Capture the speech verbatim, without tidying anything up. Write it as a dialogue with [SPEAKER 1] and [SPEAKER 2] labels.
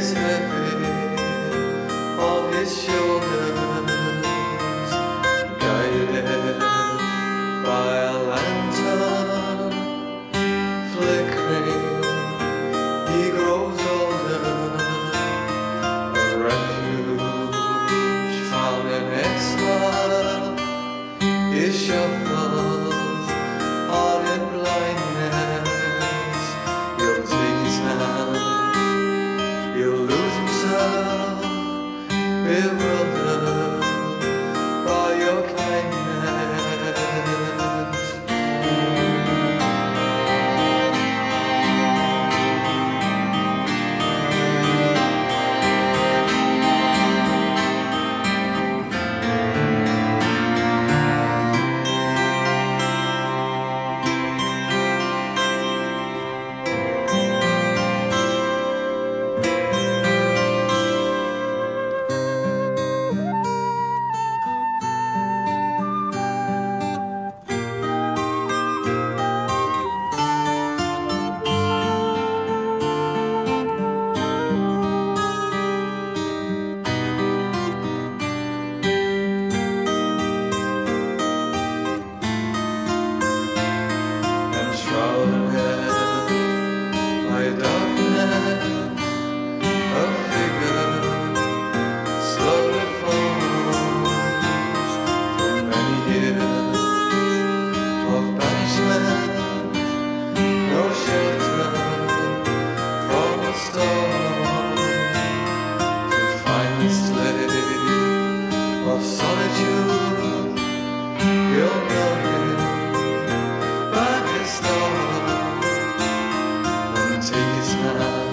[SPEAKER 1] is heavy on his shoulders, guided by a lantern flickering. He grows older, a refuge found in exile. He shuffles on in blindness. He'll take his hand, he'll lose himself, bewildered by your kindness. By darkness, a figure slowly falls from many years of banishment, no shelter from the storm, to find the slave of solitude. You'll know him by his star. Take his hand.